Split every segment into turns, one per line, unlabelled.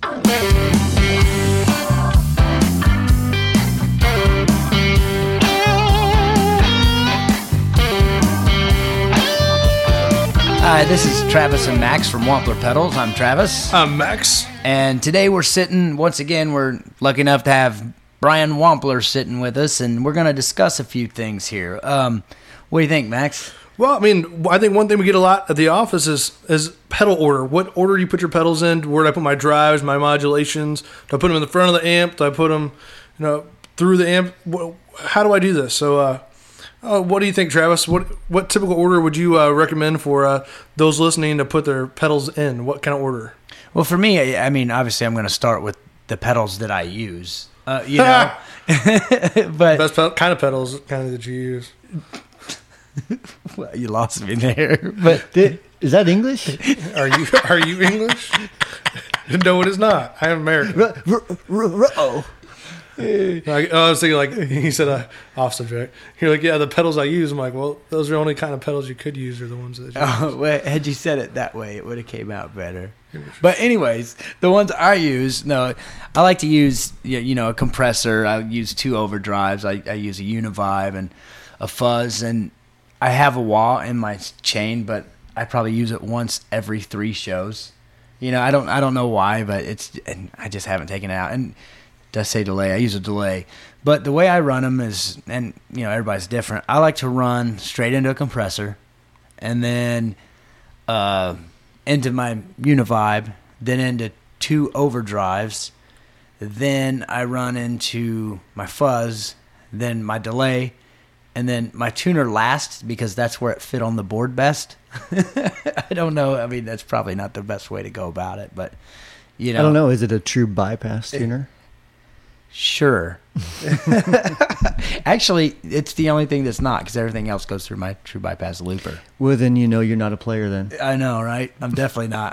Hi, this is Travis and Max from Wampler Pedals. I'm Travis.
I'm Max.
And today we're lucky enough to have Brian Wampler sitting with us, and we're going to discuss a few things here. What do you think, Max?
Well, I mean, I think one thing we get a lot at the office is pedal order. What order do you put your pedals in? Where do I put my drives, my modulations? Do I put them in the front of the amp? Do I put them, through the amp? How do I do this? So, what do you think, Travis? What typical order would you recommend for those listening to put their pedals in? What kind of order?
Well, for me, I mean, obviously, I'm going to start with the pedals that I use. But
best kind of pedals that you use.
Well, you lost me there. But
is that English?
Are you English? No, it is not. I am American.
Oh.
I was thinking, he said off subject. You're like, yeah, the pedals I use. I'm like, well, those are the only kind of pedals you could use, are the ones that you use.
Oh, well, had you said it that way, it would have came out better. But anyways, the ones I use, I like to use, a compressor. I use 2 overdrives. I use a Univibe and a fuzz, and I have a wah in my chain, but I probably use it once every 3 shows. I don't know why, but I just haven't taken it out. And does say delay. I use a delay. But the way I run them is, and everybody's different. I like to run straight into a compressor and then into my Univibe, then into 2 overdrives. Then I run into my fuzz, then my delay, and then my tuner last because that's where it fit on the board best. I don't know. I mean, that's probably not the best way to go about it, but
I don't know. Is it a true bypass tuner?
Sure. Actually, it's the only thing that's not, because everything else goes through my true bypass looper.
Well, then you're not a player then.
I know, right? I'm definitely not.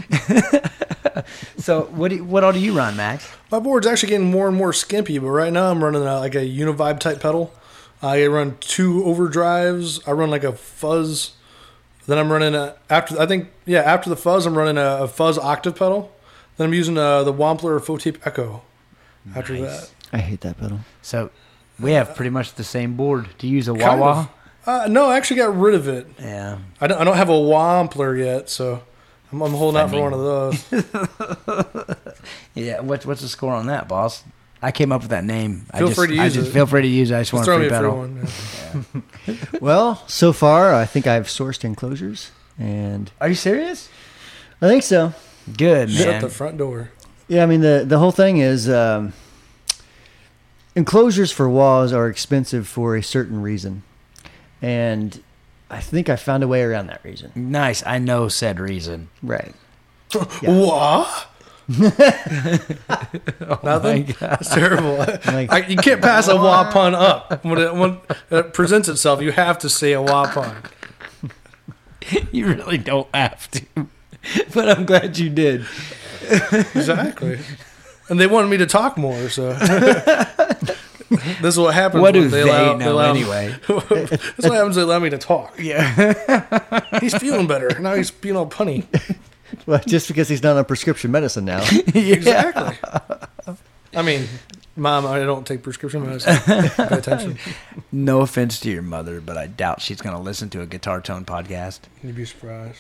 So what all do you run, Max?
My board's actually getting more and more skimpy, but right now I'm running a Univibe type pedal. I run 2 overdrives. I run like a fuzz. Then I'm running after the fuzz, I'm running a fuzz octave pedal. Then I'm using the Wampler Fotape Echo. After that,
I hate that pedal.
So we have pretty much the same board. Do you use a wah-wah?
No, I actually got rid of it.
Yeah,
I don't have a Wampler yet, so I'm holding out for one of those.
Yeah, what's the score on that, boss? I came up with that name.
Feel free to use it.
Feel free to use it. I just want a free pedal.
One, yeah.
Well, so far I think I've sourced enclosures, and
Are you serious?
I think so.
Good, man.
Shut the front door.
Yeah, I mean the whole thing is enclosures for walls are expensive for a certain reason, and I think I found a way around that reason.
Nice. I know said reason.
Right.
What? Nothing. That's terrible. You can't pass a wah pun up when it presents itself. You have to say a wah pun.
You really don't have to, but I'm glad you did.
Exactly. And they wanted me to talk more, so this is what happens.
What do they know anyway?
That's what happens. They allow me to talk.
Yeah.
He's feeling better now. He's being all punny.
Well, just because he's not on prescription medicine now.
Exactly. I mean, Mom, I don't take prescription medicine. Pay attention.
No offense to your mother, but I doubt she's going to listen to a Guitar Tone podcast.
You'd be surprised.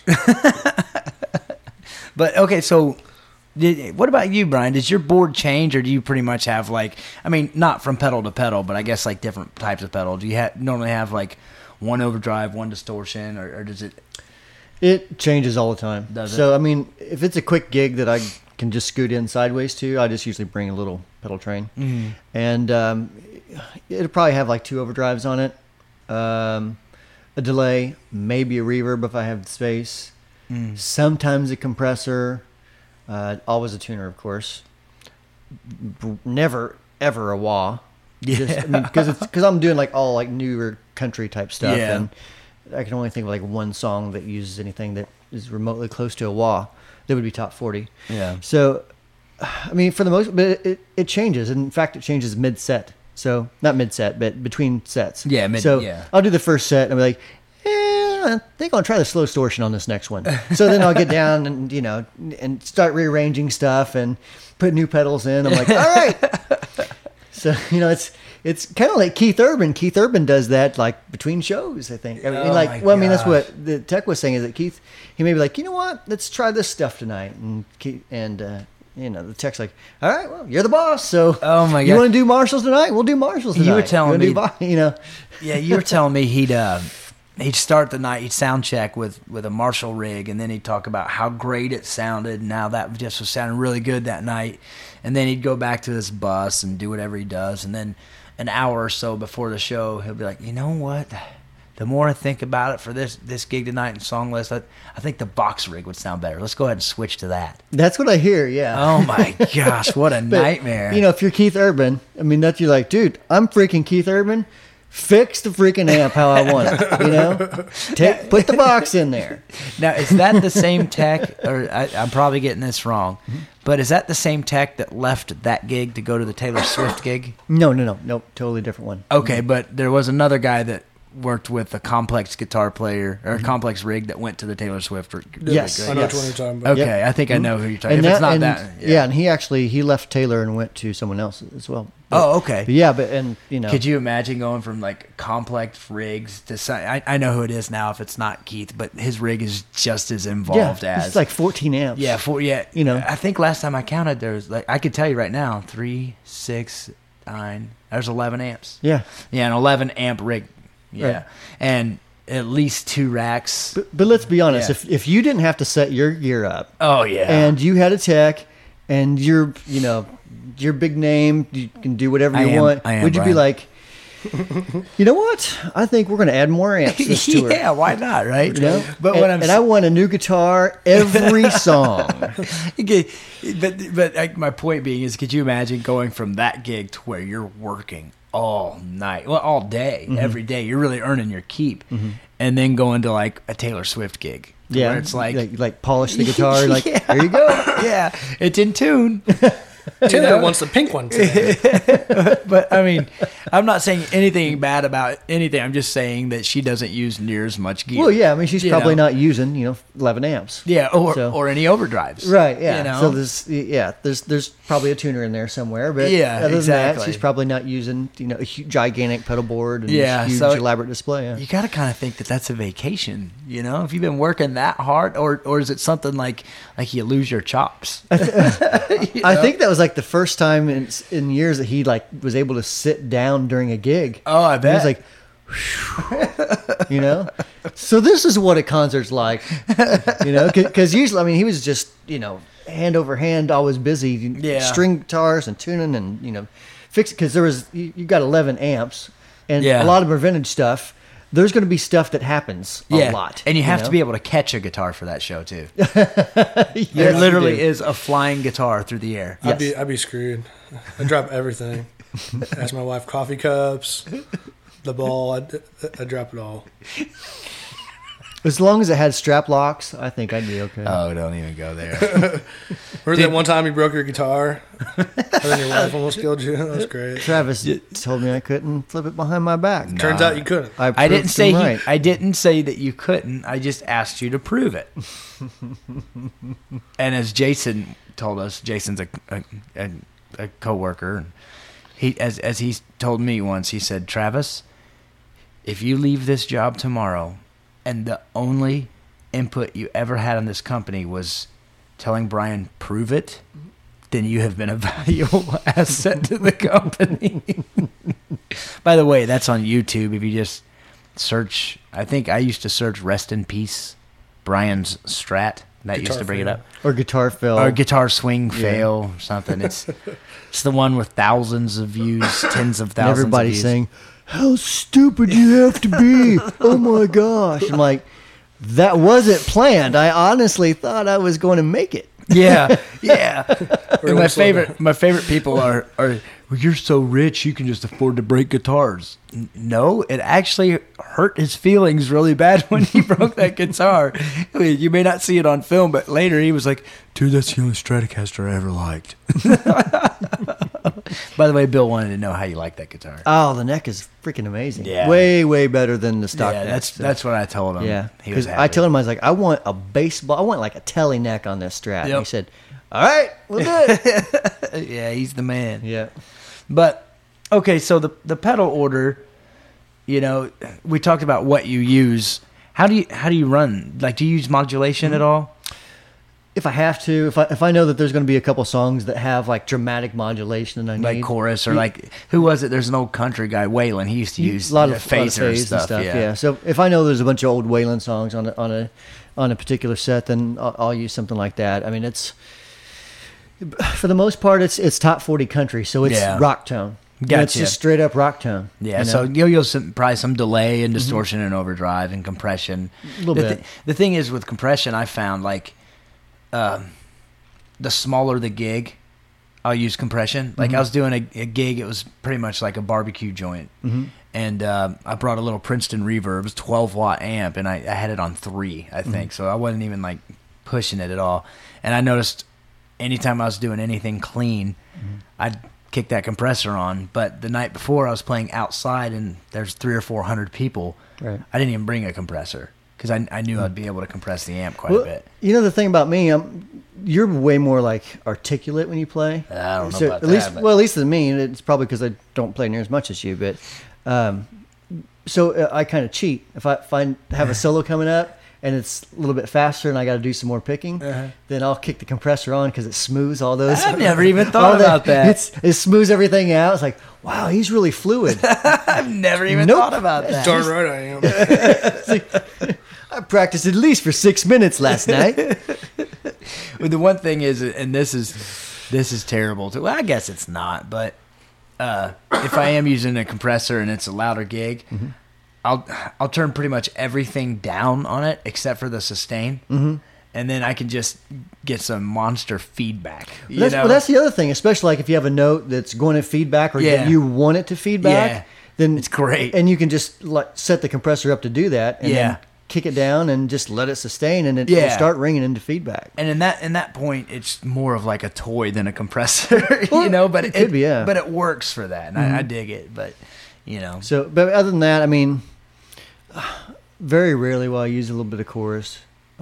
But okay, so what about you, Brian? Does your board change, or do you pretty much have not from pedal to pedal, but I guess like different types of pedal? Do you normally have like one overdrive, one distortion, or does it?
It changes all the time.
Does it?
So I mean, if it's a quick gig that I can just scoot in sideways to, I just usually bring a little pedal train, and it'll probably have like 2 overdrives on it, a delay, maybe a reverb if I have the space. Sometimes a compressor, always a tuner, of course. Never ever a wah.
Yeah.
Because I'm doing like all like newer country type stuff,
Yeah.
and I can only think of like one song that uses anything that is remotely close to a wah. That would be top 40.
Yeah.
So, I mean, for the most, but it changes. In fact, it changes mid set. So not mid set, but between sets.
Yeah.
I'll do the first set and I'll be like, I think I'll try the slow distortion on this next one. So then I'll get down and, and start rearranging stuff and put new pedals in. I'm like, all right. So, it's kind of like Keith Urban. Keith Urban does that like between shows, I think. I mean, that's what the tech was saying is that Keith, he may be like, you know what, let's try this stuff tonight. And the tech's like, all right, well, you're the boss. So
oh my God,
you want to do Marshalls tonight? We'll do Marshalls tonight.
You were telling me,
Yeah,
you were telling me he'd start the night, he'd sound check with a Marshall rig, and then he'd talk about how great it sounded and how that just was sounding really good that night. And then he'd go back to his bus and do whatever he does. And then an hour or so before the show, he'll be like, you know what? The more I think about it for this gig tonight and song list, I think the box rig would sound better. Let's go ahead and switch to that.
That's what I hear, yeah.
Oh my gosh, what a nightmare.
If you're Keith Urban, I mean, you're like, dude, I'm freaking Keith Urban. Fix the freaking amp how I want it, Put the box in there.
Now, is that the same tech, or I'm probably getting this wrong, but is that the same tech that left that gig to go to the Taylor Swift gig?
No, totally different one.
Okay, but there was another guy that worked with a complex guitar player or a complex rig that went to the Taylor Swift.
Yes,
I know which one you're talking about.
Okay,
Yep.
I think I know who you're talking.
And
if it's not that,
and he left Taylor and went to someone else as well.
Oh, okay.
But
could you imagine going from like complex rigs to? I know who it is now. If it's not Keith, but his rig is just as involved as.
It's like 14 amps.
Yeah, I think last time I counted, there was I could tell you right now, 3, 6, 9. There's 11 amps.
Yeah,
an 11 amp rig. Yeah,
right.
And at least 2 racks.
But let's be honest. If you didn't have to set your gear up.
Oh yeah.
And you had a tech, and you're big name, you can do whatever you want. Would you be like, you know what? I think we're going to add more amps to this tour.
Yeah, why not, right? But
I want a new guitar every song.
But my point being is, could you imagine going from that gig to where you're working all night, all day, every day? You're really earning your keep, and then going to like a Taylor Swift gig.
Yeah,
where it's
like polish the guitar. Like, there you go.
Yeah, it's in tune.
Taylor wants the pink one today.
But I mean, I'm not saying anything bad about anything. I'm just saying that she doesn't use near as much gear.
Well, yeah, I mean, she's probably not using 11 amps.
Yeah, or any overdrives.
Right. Yeah. So there's probably a tuner in there somewhere. But other than that, she's probably not using a gigantic pedal board and huge elaborate display. Yeah.
You got to kind of think that that's a vacation. If you've been working that hard, or is it something like you lose your chops?
I think that was like the first time in years that he was able to sit down during a gig.
Oh, I bet.
He was like, So this is what a concert's like, because usually, I mean, he was just, hand over hand, always busy, string guitars and tuning and, fix it. Because you got 11 amps and a lot of them are vintage stuff. There's going to be stuff that happens a lot.
And you have to be able to catch a guitar for that show, too. There literally is a flying guitar through the air.
Yes. I'd be screwed. I'd drop everything. Ask my wife, coffee cups, the ball. I'd drop it all.
As long as it had strap locks, I think I'd be okay.
Oh, don't even go there.
Remember that one time you broke your guitar? And then your wife almost killed you? That was great.
Travis told me I couldn't flip it behind my back.
Turns out you couldn't.
I didn't say I didn't say that you couldn't. I just asked you to prove it. And as Jason told us, Jason's a coworker, and as he told me once, he said, Travis, if you leave this job tomorrow and the only input you ever had on this company was telling Brian, prove it, then you have been a valuable asset to the company. By the way, that's on YouTube. If you just search, I think I used to search Rest in Peace, Brian's Strat. That used to bring it up.
Or guitar fail.
Or guitar swing fail or something. It's the one with thousands of views, tens of thousands of views.
Everybody's saying, how stupid do you have to be? Oh my gosh. I'm like, that wasn't planned. I honestly thought I was going to make it.
Yeah. And my favorite people are well, you're so rich you can just afford to break guitars. No, it actually hurt his feelings really bad when he broke that guitar. I mean, you may not see it on film, but later he was like, dude, that's the only Stratocaster I ever liked. By the way, Bill wanted to know how you like that guitar.
Oh, the neck is freaking amazing.
Yeah.
Way better than the stock
Yeah,
neck.
that's what I told him.
Yeah,
he was
because
happy.
I told him, I was like, I want a baseball, I want like a telly neck on this Strat. And
Yep.
he said, all right, we'll do it.
Yeah, he's the man.
Yeah.
But okay, so the pedal order, you know, we talked about what you use. How do you run? Like, do you use modulation at all?
If I have to, if I know that there's going to be a couple songs that have like dramatic modulation and I
Like
need
chorus or like who was it? There's an old country guy, Waylon. He used to use
a lot of
phaser and
phase
stuff.
Yeah. So if I know there's a bunch of old Waylon songs on a particular set, then I'll use something like that. I mean, it's for the most part it's top 40 country, so it's rock tone.
Gotcha.
It's just straight up rock tone.
Yeah,
you know?
so you'll probably some delay and distortion and overdrive and compression.
A little bit.
The thing is with compression, I found like the smaller the gig, I'll use compression. Like I was doing a gig, it was pretty much like a barbecue joint. And I brought a little Princeton Reverb, it was 12-watt amp, and I had it on 3, I think. So I wasn't even like pushing it at all. And I noticed anytime I was doing anything clean, I'd kick that compressor on. But the night before I was playing outside and there's 300 or 400 people,
Right.
I didn't even bring a compressor because I knew I'd be able to compress the amp quite a bit.
You know the thing about me, you're way more like articulate when you play.
I don't know
So
about
at least,
that.
well, at least than me. It's probably because I don't play near as much as you. But so I kind of cheat if I have a solo coming up and it's a little bit faster and I got to do some more picking. Then I'll kick the compressor on because it smooths all those.
I've never even thought about that.
It smooths everything out. It's like, wow, he's really fluid.
I've never even
Nope.
thought about that.
Darn right I am.
I practiced at least for 6 minutes last night.
Well, the one thing is, and this is terrible too. Well, I guess it's not, but if I am using a compressor and it's a louder gig, I'll turn pretty much everything down on it except for the sustain, and then I can just get some monster feedback. You know?
Well, that's the other thing, especially like if you have a note that's going to feedback or
Yeah.
you want it to feedback,
Yeah.
then
It's great.
and you can just like set the compressor up to do that, and
Yeah.
then kick it down and just let it sustain, and it'll
Yeah.
start ringing into feedback.
And in that point, it's more of like a toy than a compressor,
Well,
you know. But
it could be, yeah.
But it works for that, and I dig it. But you know,
So, but other than that, I mean, very rarely will I use a little bit of chorus.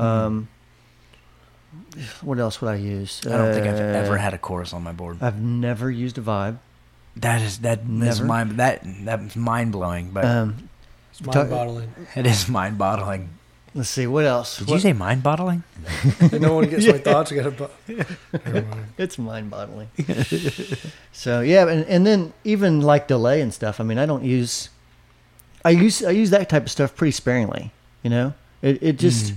What else would I use?
I don't think I've ever had a chorus on my board.
I've never used a vibe.
That's
Never.
that's mind blowing. But
It's mind-boggling.
it is mind boggling.
Let's see, what else?
Did you say mind boggling?
No one gets my thoughts. I got Never mind.
It's mind-boggling. So yeah, and then even like delay and stuff. I mean, I use that type of stuff pretty sparingly. You know, it just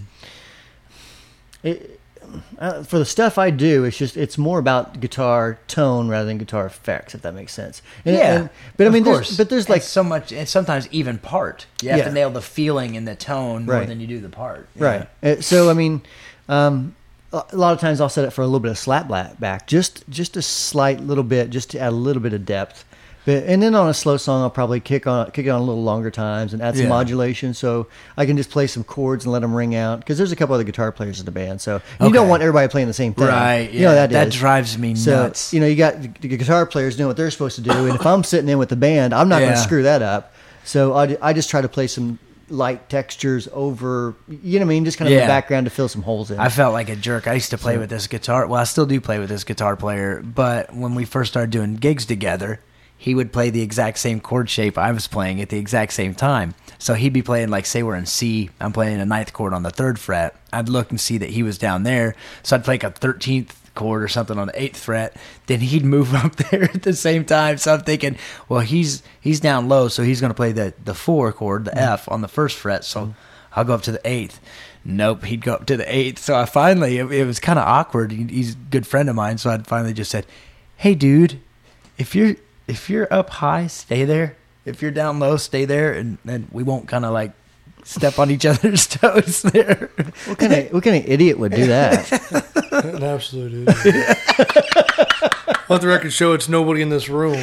for the stuff I do, it's more about guitar tone rather than guitar effects, if that makes sense. But I mean, there's like
it's so much, and sometimes even part. You have
Yeah.
to nail the feeling and the tone more
Right.
than you do the part.
right. So I mean, a lot of times I'll set it for a little bit of slap back, just a slight little bit, just to add a little bit of depth. And then on a slow song, I'll probably kick it on a little longer times and add some
Yeah.
modulation, so I can just play some chords and let them ring out. Because there's a couple other guitar players in the band, so you
Okay.
don't want everybody playing the same thing,
Right.
You know
yeah.
that
That drives me
so
nuts.
you know you got the guitar players doing what they're supposed to do, and if I'm sitting in with the band, I'm not going
Yeah.
to screw that up. So I just try to play some light textures over, you know what I mean, just kind of in
Yeah.
the background to fill some holes in.
I felt like a jerk. I used to play with this guitar. Well, I still do play with this guitar player, but when we first started doing gigs together, he would play the exact same chord shape I was playing at the exact same time. So he'd be playing, like, say we're in C, I'm playing a 9th chord on the 3rd fret. I'd look and see that he was down there, so I'd play like a 13th chord or something on the 8th fret. Then he'd move up there at the same time. So I'm thinking, well, he's down low, so he's going to play the 4 chord, the F, on the 1st fret. So I'll go up to the 8th. Nope, he'd go up to the 8th. So I finally, it was kind of awkward. He's a good friend of mine, so I finally just said, "Hey, dude, if you're up high, stay there. If you're down low, stay there, and we won't kind of like step on each other's toes there."
What kind of idiot would do that?
An absolute idiot. Let the record show it's nobody in this room.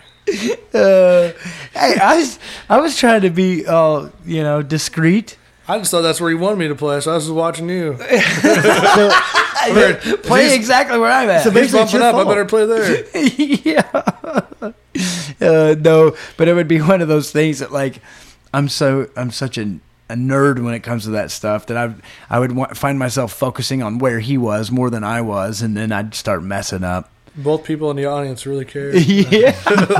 Hey, I was trying to be, discreet.
I just thought that's where you wanted me to play, so I was just watching you.
So,
Play exactly where I'm at.
So
He's
basically, it's
bumping
your
up. I
fault.
better play there.
Yeah. No, but it would be one of those things that like I'm such a nerd when it comes to that stuff that I would find myself focusing on where he was more than I was, and then I'd start messing up.
Both people in the audience really care.
Yeah.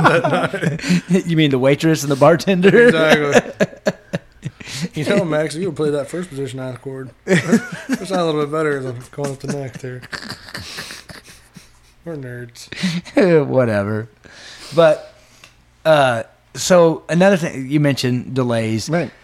You mean the waitress and the bartender?
Exactly. You know, Max, if you would play that first position I chord, it's not a little bit better than going up the neck there. We're nerds.
Whatever. But so another thing you mentioned, delays.
right.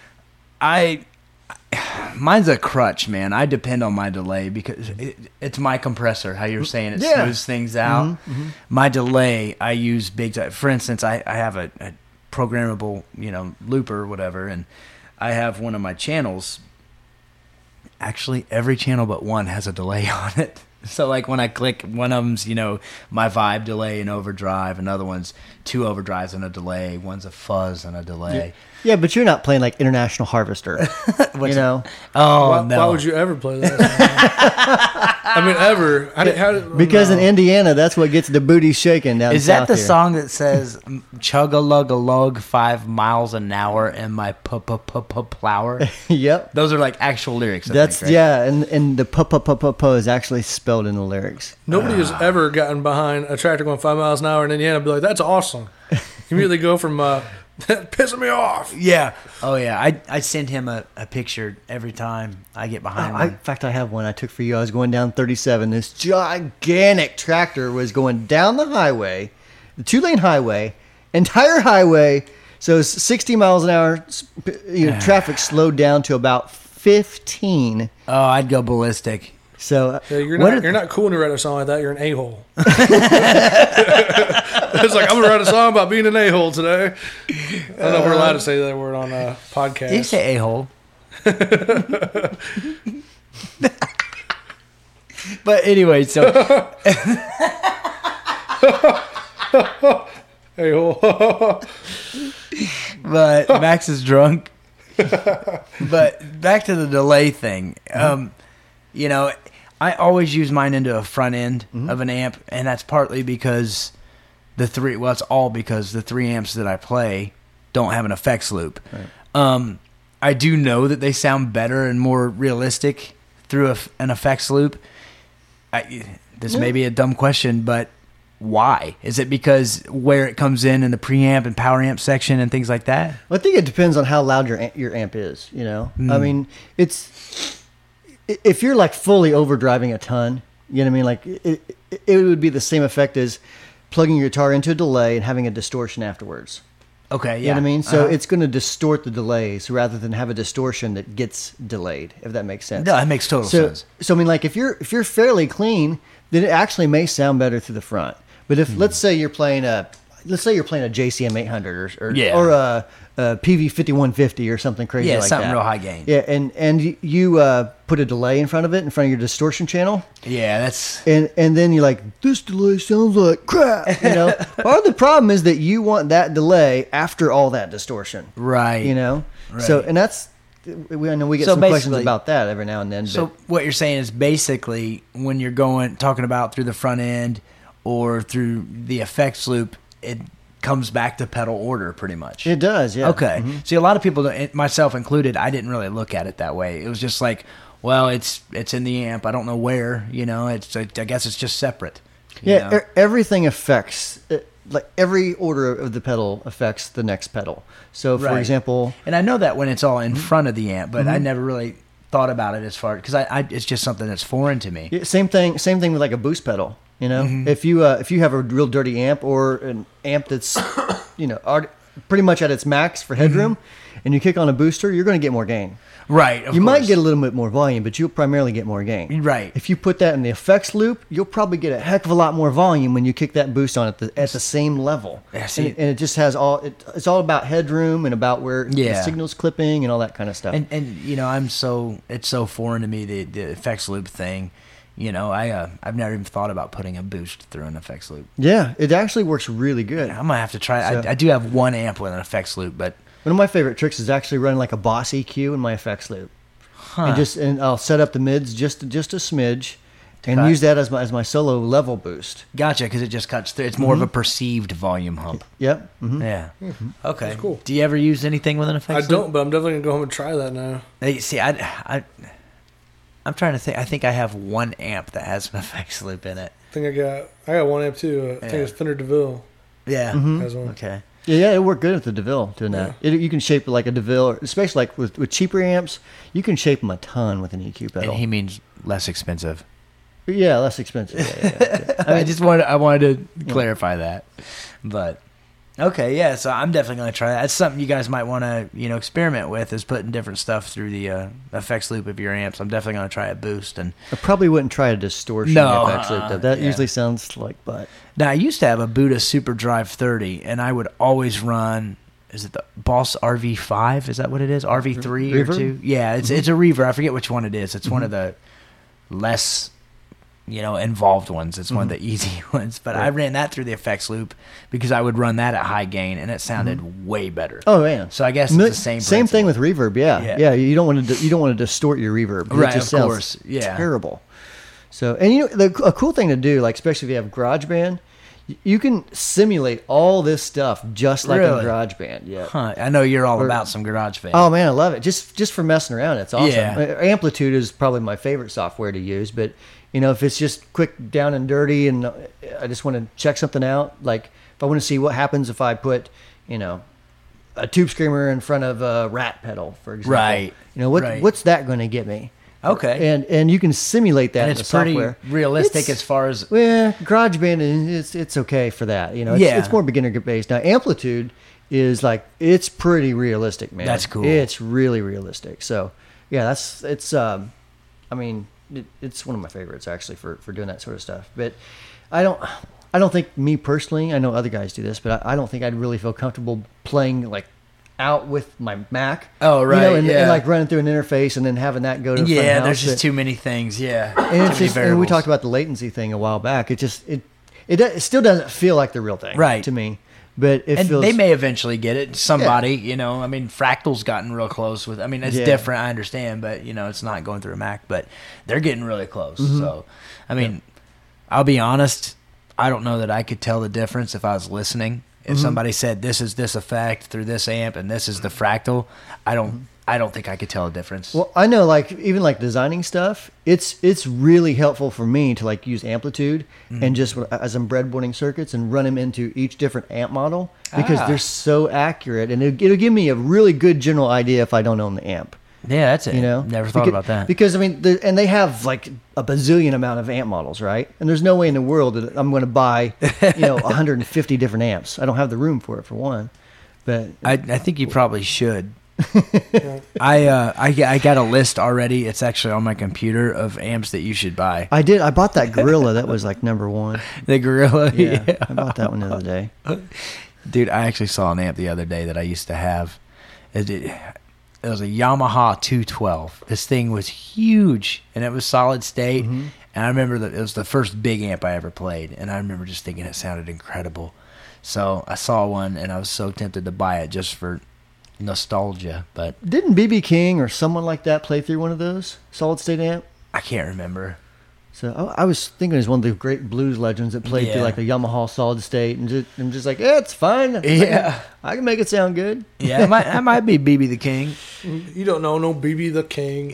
Mine's a crutch, man. I depend on my delay because it's my compressor. How you're saying it
Yeah.
smooths things out. My delay, I use big time. For instance, I have a programmable, looper or whatever, and I have one of my channels. Actually, every channel but one has a delay on it. So, like, when I click, one of them's, my vibe delay and overdrive. Another one's 2 overdrives and a delay. One's a fuzz and a delay.
Yeah, but you're not playing like International Harvester.
What's-
you know,
Oh,
Why
no.
would you ever play that? I mean, ever.
because in Indiana, that's what gets the booty shaking down
Is that
south
the
here.
song that says chug a lug a lug 5 miles an hour in my plower?
Yep.
Those are like actual lyrics. I
That's
think, right?
yeah, and the po is actually spelled in the lyrics.
Nobody has ever gotten behind a tractor going 5 miles an hour in Indiana and be like, that's awesome. You immediately go from, pissing me off.
Yeah. Oh yeah. I send him a picture every time I get behind
In
one.
fact, I have one I took for you. I was going down 37. This gigantic tractor was going down the highway, the 2-lane highway, entire highway. So it's 60 miles an hour. Traffic slowed down to about 15.
Oh, I'd go ballistic.
So
Yeah, you're
what
not cool when you write a song like that. You're an a-hole. It's like, I'm going to write a song about being an a-hole today. I don't know if we're allowed to say that word on a podcast.
You say a-hole. But anyway, so
A-hole.
but Max is drunk. But back to the delay thing. I always use mine into a front end of an amp, and that's partly because it's all because the 3 amps that I play don't have an effects loop.
Right.
I do know that they sound better and more realistic through an effects loop. This may be a dumb question, but why? Is it because where it comes in the preamp and power amp section and things like that?
I think it depends on how loud your amp is. I mean, it's if you're like fully overdriving a ton. You know what I mean? Like it would be the same effect as plugging your guitar into a delay and having a distortion afterwards.
Okay, yeah.
You know what I mean? So it's going to distort the delays rather than have a distortion that gets delayed, if that makes sense.
No, that makes total sense.
So I mean, like if you're fairly clean, then it actually may sound better through the front. But if let's say you're playing a JCM 800 or a PV 5150 or something crazy like that.
Yeah, something real high gain.
Yeah, and you put a delay in front of your distortion channel.
Yeah, that's
And then you're like, this delay sounds like crap. Part of the problem is that you want that delay after all that distortion.
right. Right.
So, and that's, I know we get
So
some questions
basically-
about that every now and then.
So what you're saying is basically when you're talking about through the front end or through the effects loop, it comes back to pedal order pretty much.
it does, yeah.
Okay. See, a lot of people, myself included, I didn't really look at it that way. It was just like, well, it's in the amp. I don't know where. I guess it's just separate. you know?
Everything affects, like every order of the pedal affects the next pedal. So, for
Right.
example,
And I know that when it's all in front of the amp, but I never really thought about it as far because it's just something that's foreign to me.
yeah, same thing with like a boost pedal. If you have a real dirty amp or an amp that's pretty much at its max for headroom, and you kick on a booster, you're going to get more gain.
Right.
You might get a little bit more volume, but you'll primarily get more gain.
Right.
If you put that in the effects loop, you'll probably get a heck of a lot more volume when you kick that boost on at the same level.
Yeah, see-
and it just has it's all about headroom and about where the
Yeah.
signal's clipping and all that kind of stuff.
And it's so foreign to me the effects loop thing. I've never even thought about putting a boost through an effects loop.
yeah, it actually works really good.
I'm gonna have to try.
So-
I do have one amp with an effects loop, but
One of my favorite tricks is actually running like a Boss EQ in my effects loop. and I'll set up the mids just a smidge, and
cut.
use that as my solo level boost.
Gotcha, because it just cuts through. It's more of a perceived volume hump.
Yep.
Yeah. Okay.
That's cool.
Do you ever use anything with an
I
effects loop?
don't, but I'm definitely gonna go home and try that now.
Hey, see, I'm trying to think. I think I have one amp that has an effects loop in it.
I think I got one amp too. I think it's Fender DeVille
Yeah.
has one.
Okay.
Yeah, it worked good with the DeVille doing that. You can shape it like a DeVille, especially like with cheaper amps. You can shape them a ton with an EQ pedal.
And he means less expensive.
Yeah, less expensive. Yeah.
I wanted to clarify that, but okay, yeah. So I'm definitely going to try that. That's something you guys might want to experiment with, is putting different stuff through the effects loop of your amps. I'm definitely going to try a boost. And
I probably wouldn't try a distortion effects loop. That usually sounds like butt.
now I used to have a Buddha Super Drive 30, and I would always run. Is it the Boss RV5? Is that what it is? RV3 or
Reverb?
2? Yeah, it's a reverb. I forget which one it is. It's one of the less involved ones. It's one of the easy ones. But I ran that through the effects loop because I would run that at high gain, and it sounded way better.
Oh man!
So I guess it's the same.
Same thing with
principle.
reverb. Yeah. You don't want to distort your reverb.
Right,
It just
of
sounds
course. Yeah.
terrible. So, and a cool thing to do, like especially if you have GarageBand, you can simulate all this stuff just like
Really?
in GarageBand. Yeah.
Huh, I know you're all about some GarageBand.
Oh man, I love it. Just for messing around, it's awesome.
Yeah.
Amplitude is probably my favorite software to use, but if it's just quick down and dirty, and I just want to check something out, like if I want to see what happens if I put, a Tube Screamer in front of a Rat pedal, for example.
Right. Right.
What's that going to get me?
Okay.
And you can simulate that
And
in the
it's pretty
software.
realistic as far as.
Well, GarageBand it's okay for that. It's more beginner based. Now Amplitude is like, it's pretty realistic, man.
That's cool.
It's really realistic. So yeah, it's one of my favorites actually for doing that sort of stuff. But I don't think, me personally, I know other guys do this, but I don't think I'd really feel comfortable playing like out with my Mac.
Oh, right,
and
yeah.
like running through an interface and then having that go to the front
Yeah,
house.
there's just too many things. Yeah.
And,
Too many
and we
variables.
talked about the latency thing a while back. It still doesn't feel like the real thing,
Right.
to me. But it
And
feels.
they may eventually get it. Somebody, Fractal's gotten real close with. I mean, it's
Yeah.
different. I understand, but it's not going through a Mac. But they're getting really close.
Mm-hmm.
So, I mean, I'll be honest. I don't know that I could tell the difference if I was listening. If
Mm-hmm.
somebody said this is this effect through this amp and this is the Fractal, I don't think I could tell a difference.
Well, I know, like even like designing stuff, it's really helpful for me to like use Amplitude and just as I'm breadboarding circuits and run them into each different amp model because they're so accurate, and it'll give me a really good general idea if I don't own the amp.
Yeah, that's it. Never thought about that.
Because I mean, and they have like a bazillion amount of amp models, right? And there's no way in the world that I'm going to buy 150 different amps. I don't have the room for it, for one. But
I think you probably should. I got a list already. It's actually on my computer of amps that you should buy.
I did. I bought that Gorilla. That was like number one.
The Gorilla.
Yeah, I bought that one the other day.
Dude, I actually saw an amp the other day that I used to have. It was a Yamaha 212. This thing was huge, and it was solid state.
Mm-hmm.
And I remember that it was the first big amp I ever played, and I remember just thinking it sounded incredible. So I saw one, and I was so tempted to buy it just for nostalgia, but
Didn't BB King or someone like that play through one of those solid state amp?
I can't remember.
So I was thinking it was one of the great blues legends that played through
Yeah.
like a Yamaha solid state, and I'm just like, yeah, it's fine.
Yeah.
I can make it sound good.
Yeah, I might be BB the King.
You don't know no BB the King.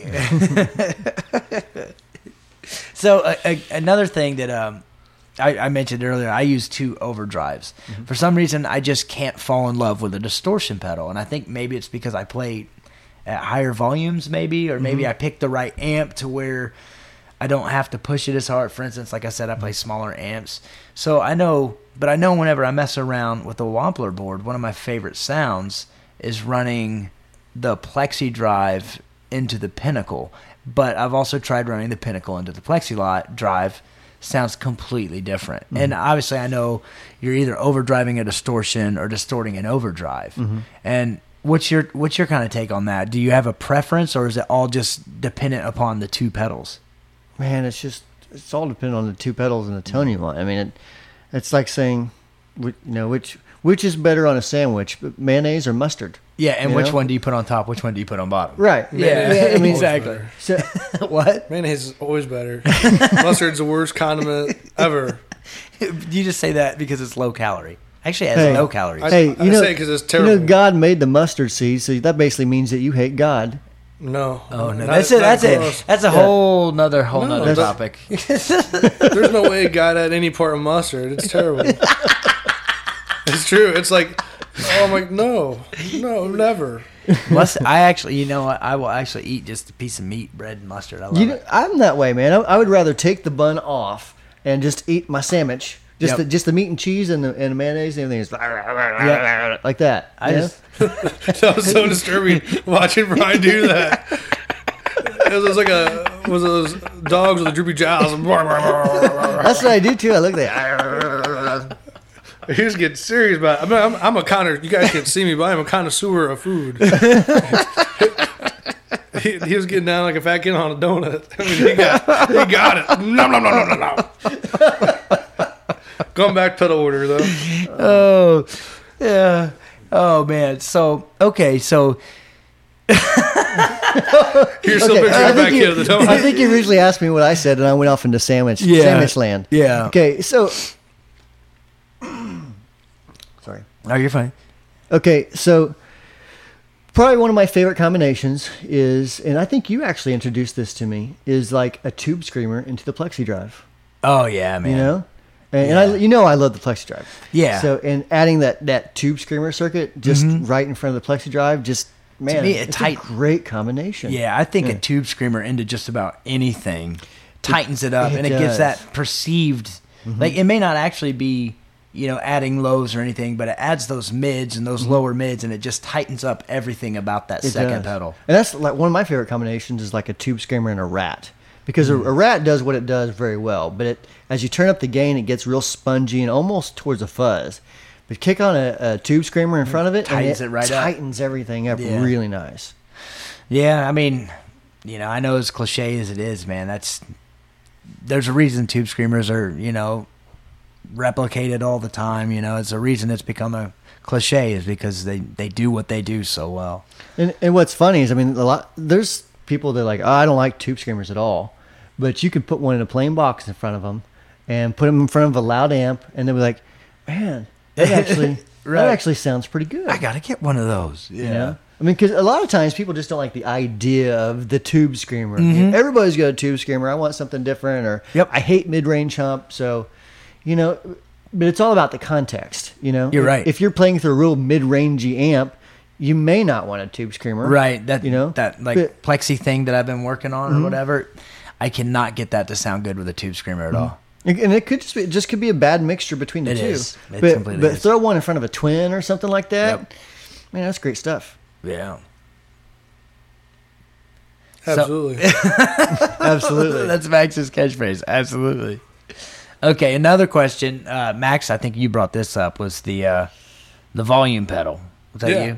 So another thing that I mentioned earlier, I use 2 overdrives.
Mm-hmm.
For some reason, I just can't fall in love with a distortion pedal, and I think maybe it's because I play at higher volumes, maybe, or maybe I picked the right amp to where I don't have to push it as hard. For instance, like I said, I play smaller amps, so I know whenever I mess around with the Wampler board, one of my favorite sounds is running the Plexi drive into the Pinnacle. But I've also tried running the Pinnacle into the Plexi drive. Sounds completely different. And obviously I know you're either overdriving a distortion or distorting an overdrive. And what's your kind of take on that? Do you have a preference, or is it all just dependent upon the 2 pedals?
Man, it's all dependent on the 2 pedals and the tone you want. I mean, it's like saying, which which is better on a sandwich, mayonnaise or mustard?
Yeah, and
You
which
know?
one do you put on top? Which one do you put on bottom?
Right.
Yeah,
I mean,
exactly.
So,
What?
Mayonnaise is always better. Mustard's the worst condiment ever.
You just say that because it's low calorie. Actually, it has
Hey.
no calories.
hey,
I say it 'cause it's terrible.
God made the mustard seed, so that basically means that you hate God.
No.
Oh no,
Not-
that's it.
not
That's it.
close.
That's a whole nother
that's-
topic.
There's no way God had any part of mustard. It's terrible. It's true. It's like, oh, I'm like, no, never.
I actually, you know what? I will actually eat just a piece of meat, bread, and mustard. I love it.
I'm that way, man. I would rather take the bun off and just eat my sandwich. Just
Yep.
the meat and cheese and the mayonnaise and everything is like that.
I
you know?
just
That was so disturbing watching Brian do that. It was like was those dogs with the droopy jowls.
That's what I do too. I look at
He was getting serious about it. I mean, I'm a connoisseur. You guys can't see me, but I'm a connoisseur of food. he was getting down like a fat kid on a donut. I mean, he got it. Nom, nom, nom, nom, nom, nom. Going back pedal order, though.
Oh, yeah. Oh man. So okay. So
Here's still picturing the back kid of the donut.
I think you originally asked me what I said, and I went off into sandwich land.
Yeah.
Okay, so sorry.
Oh, you're fine.
Okay, so probably one of my favorite combinations is, and I think you actually introduced this to me, is like a tube screamer into the Plexi Drive.
Oh yeah, man.
You know, and
Yeah.
I love the Plexi Drive.
Yeah.
So and adding that tube screamer circuit just right in front of the Plexi Drive, just man,
me,
it's a great combination.
Yeah, I think a tube screamer into just about anything tightens it up,
it
and it gives
does.
that perceived. Like it may not actually be, adding lows or anything, but it adds those mids and those lower mids, and it just tightens up everything about that
It
second
does.
pedal.
And that's like one of my favorite combinations is like a tube screamer and a rat. Because a rat does what it does very well, but as you turn up the gain, it gets real spongy and almost towards a fuzz. But kick on a tube screamer in front of it,
Tightens
and
it right up.
tightens everything up
Yeah.
really nice.
Yeah, I mean, I know as cliche as it is, man. There's a reason tube screamers are, replicated all the time. It's a reason it's become a cliche is because they do what they do so well.
And what's funny is, I mean, there's people that are like, oh, I don't like tube screamers at all, but you can put one in a plain box in front of them and put them in front of a loud amp, and they'll be like, man, that actually
Right.
that actually sounds pretty good.
I gotta get one of those. Yeah.
You know? I mean, because a lot of times people just don't like the idea of the tube screamer.
Mm-hmm.
Everybody's got a tube screamer. I want something different, or
Yep.
I hate mid-range hump. So, but it's all about the context.
You're right.
If you're playing through a real mid-rangey amp, you may not want a tube screamer.
Right. That
But-
plexi thing that I've been working on or whatever. I cannot get that to sound good with a tube screamer at all.
And it could just be a bad mixture between the
It
two.
is. It
But
completely is.
throw one in front of a twin or something like that.
Yep.
Man, that's great stuff.
Yeah.
Absolutely.
Absolutely.
That's Max's catchphrase. Absolutely. Okay, another question. Max, I think you brought this up, was the volume pedal. Was that
Yeah.
you?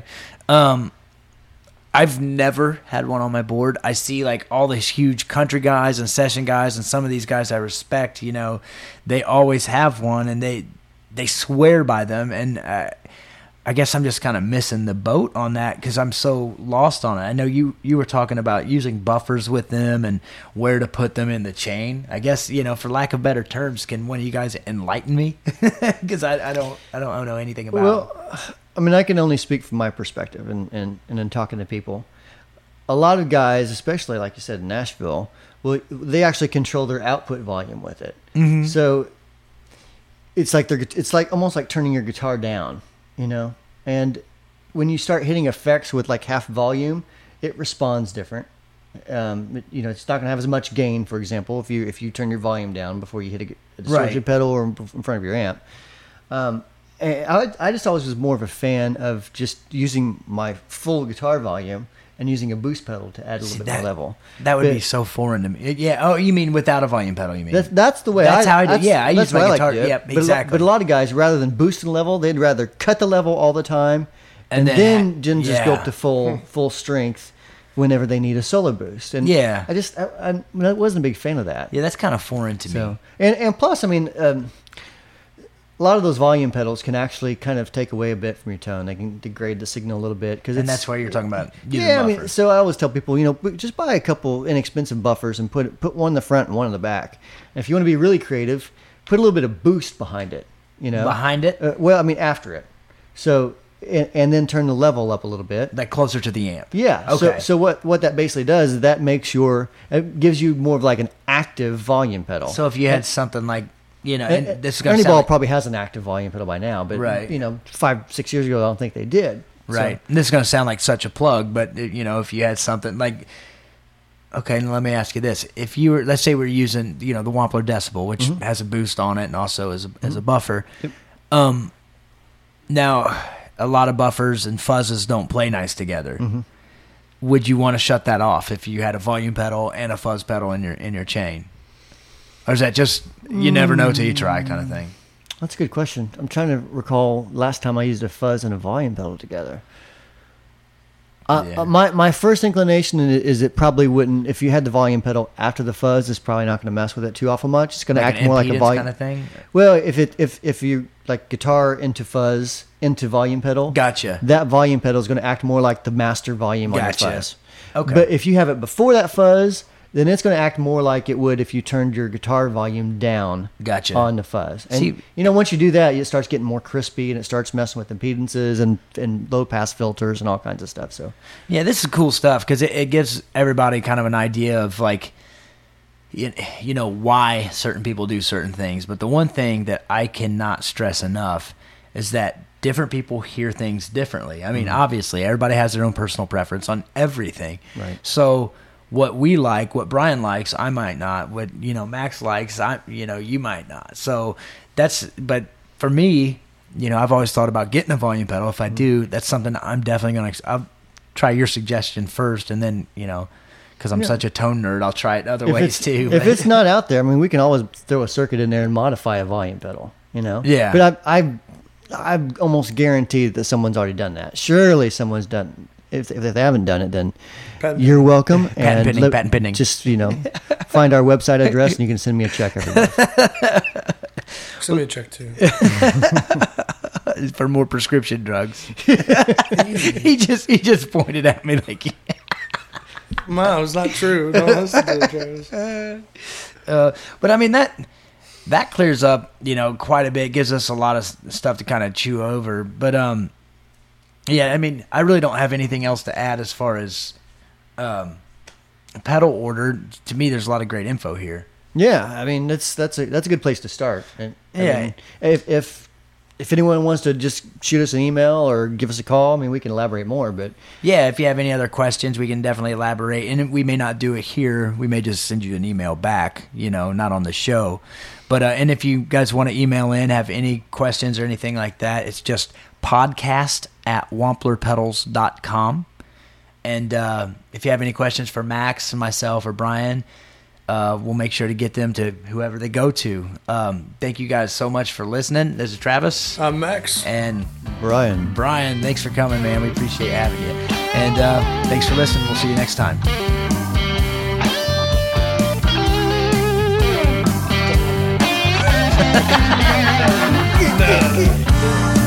I've never had one on my board. I see like all these huge country guys and session guys, and some of these guys I respect, they always have one, and they swear by them, and I guess I'm just kind of missing the boat on that because I'm so lost on it. I know you were talking about using buffers with them and where to put them in the chain. I guess, for lack of better terms, can one of you guys enlighten me? Because I don't know anything about it.
Well, I mean, I can only speak from my perspective and in talking to people. A lot of guys, especially like you said in Nashville, they actually control their output volume with it.
Mm-hmm.
So it's like almost like turning your guitar down, And when you start hitting effects with like half volume, it responds different. It's not going to have as much gain, for example, if you turn your volume down before you hit a distortion
Right.
pedal or in front of your amp. And I just always was more of a fan of just using my full guitar volume and using a boost pedal to add a little bit more level.
That would
But
be so foreign to me. Yeah. Oh, you mean without a volume pedal? You mean
That's the way.
That's how I do- yeah, I
that's
use my
what I like
guitar-
to do it.
yep,
But
exactly.
But a lot of guys, rather than boosting level, they'd rather cut the level all the time
And
then
then-
just go
yeah.
up to full strength whenever they need a solo boost. And
Yeah.
I wasn't a big fan of that.
Yeah, that's kind of foreign to
So
me.
and plus, I mean, a lot of those volume pedals can actually kind of take away a bit from your tone. They can degrade the signal a little bit because
And that's why you're talking about using
yeah. I
buffers.
mean, so I always tell people, just buy a couple inexpensive buffers and put one in the front and one in the back. And if you want to be really creative, put a little bit of boost behind it.
Behind it?
After it. So and then turn the level up a little bit.
Like closer to the amp.
Yeah.
Okay.
So what that basically does is that makes it gives you more of like an active volume pedal.
So if you had something like, and this is going
Ernie
to
Ball
sound
probably has an active volume pedal by now, but
Right.
5-6 years ago I don't think they did.
right. And this is going to sound like such a plug, but if you had something like, okay, let me ask you this: if you were, let's say we're using, the Wampler Decibel, which has a boost on it and also as a buffer.
Yep.
Now, a lot of buffers and fuzzes don't play nice together. Would you want to shut that off if you had a volume pedal and a fuzz pedal in your chain, or is that just you never know till you try kind of thing?
That's a good question. I'm trying to recall last time I used a fuzz and a volume pedal together.
Yeah.
My first inclination is it probably wouldn't. If you had the volume pedal after the fuzz, it's probably not going to mess with it too awful much. It's going to act
an
more like a
impedance
volume
kind of thing.
Well, if you like guitar into fuzz into volume pedal,
Gotcha.
that volume pedal is going to act more like the master volume on your
Gotcha.
fuzz.
Okay.
But if you have it before that fuzz, then it's going to act more like it would if you turned your guitar volume down
Gotcha.
on the fuzz. And
See-
once you do that, it starts getting more crispy and it starts messing with impedances and low pass filters and all kinds of stuff. So
Yeah, this is cool stuff because it gives everybody kind of an idea of like, why certain people do certain things. But the one thing that I cannot stress enough is that different people hear things differently. I mean, obviously, everybody has their own personal preference on everything.
Right.
So what we like, what Brian likes, I might not. What Max likes, you might not. So but for me, I've always thought about getting a volume pedal. If I do, that's something I'm definitely I'll try your suggestion first, and then because I'm such a tone nerd, I'll try it other ways too.
If it's not out there, I mean, we can always throw a circuit in there and modify a volume pedal.
Yeah.
But I'm almost guaranteed that someone's already done that. Surely someone's done. If they haven't done it, then
Patent
you're welcome.
Patent pending.
Just find our website address and you can send me a check every month.
Send me a check too.
for more prescription drugs. he just pointed at me like.
Mine was not true. Don't listen to it, Travis.
But I mean that clears up quite a bit. Gives us a lot of stuff to kind of chew over. But yeah, I mean I really don't have anything else to add as far as pedal order. To me, there's a lot of great info here.
Yeah, I mean that's a good place to start. And,
Yeah.
I mean, if anyone wants to just shoot us an email or give us a call, I mean we can elaborate more. But
Yeah, if you have any other questions, we can definitely elaborate. And we may not do it here. We may just send you an email back, not on the show. But and if you guys want to email in, have any questions or anything like that, it's just podcast@wamplerpedals.com. And if you have any questions for Max, myself, or Brian, we'll make sure to get them to whoever they go to. Thank you guys so much for listening. This is Travis.
I'm Max.
And
Brian,
thanks for coming, man. We appreciate having you. And thanks for listening. We'll see you next time.
No.